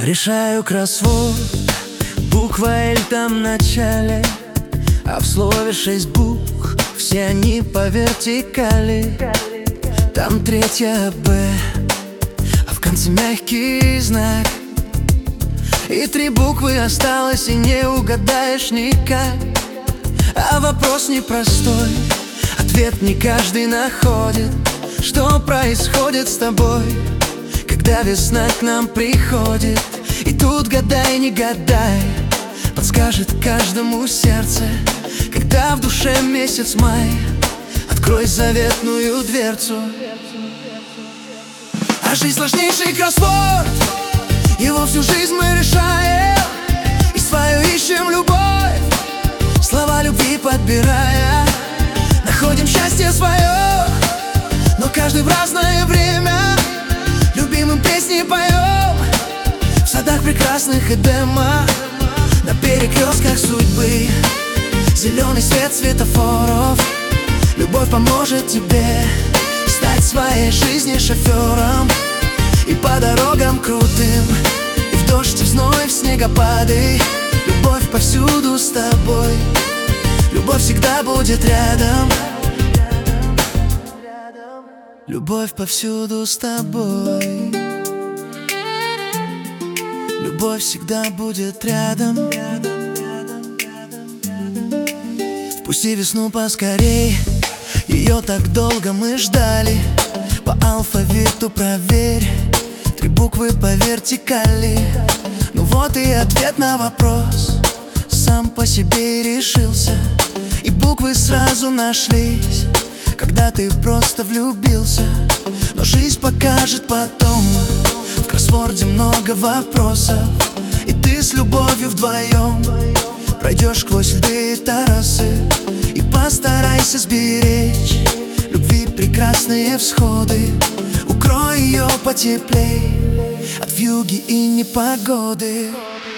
Решаю кроссворд, буква «Л» там в начале, а в слове 6 букв, все они по вертикали. Там третья «Б», а в конце мягкий знак. И 3 буквы осталось, и не угадаешь никак. А вопрос непростой, ответ не каждый находит. Что происходит с тобой, когда весна к нам приходит? И тут гадай, не гадай, подскажет каждому сердце, когда в душе месяц май. Открой заветную дверцу. А жизнь сложнейший кроссворд, его всю жизнь мы решаем, и свою ищем любовь, слова любви подбирая. Находим счастье свое, но каждый в разное время. Любимым песни поем в садах прекрасных Эдема, на перекрестках судьбы. Зеленый свет светофоров, любовь поможет тебе стать своей жизни шофером. И по дорогам крутым, и в дождь, и в зной, в снегопады, любовь повсюду с тобой. Любовь всегда будет рядом. Любовь повсюду с тобой. Любовь всегда будет рядом. Впусти весну поскорей, ее так долго мы ждали. По алфавиту проверь, 3 буквы по вертикали. Ну вот и ответ на вопрос, сам по себе решился. И буквы сразу нашлись, когда ты просто влюбился. Но жизнь покажет потом, в кроссворде много вопросов, и ты с любовью вдвоем пройдешь сквозь льды и террасы. И постарайся сберечь любви прекрасные всходы. Укрой ее потеплей от вьюги и непогоды.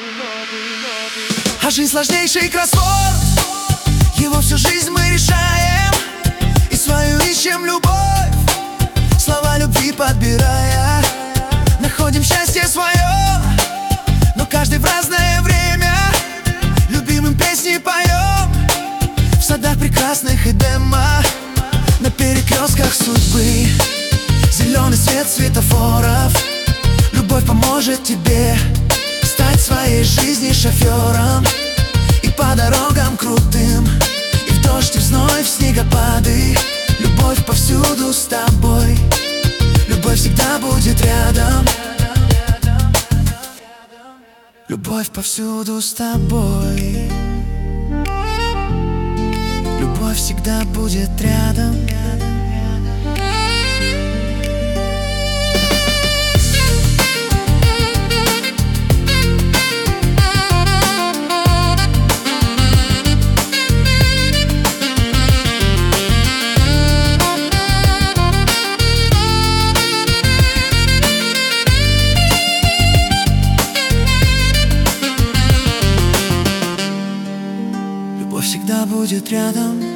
А жизнь сложнейший кроссворд, его всю жизнь мы решаем, и свою ищем любовь, слова любви подбирая. Находим счастье свое, но каждый в разное время. Любимым песни поем в садах прекрасных Эдема, на перекрестках судьбы. Зеленый свет светофоров, любовь поможет тебе стать своей жизни шофером. И по дорогам крутым, и в дождь, и в зной, в снегопады, любовь повсюду с тобой. Любовь всегда будет рядом. Любовь повсюду с тобой. Любовь всегда будет рядом. Любовь всегда будет рядом.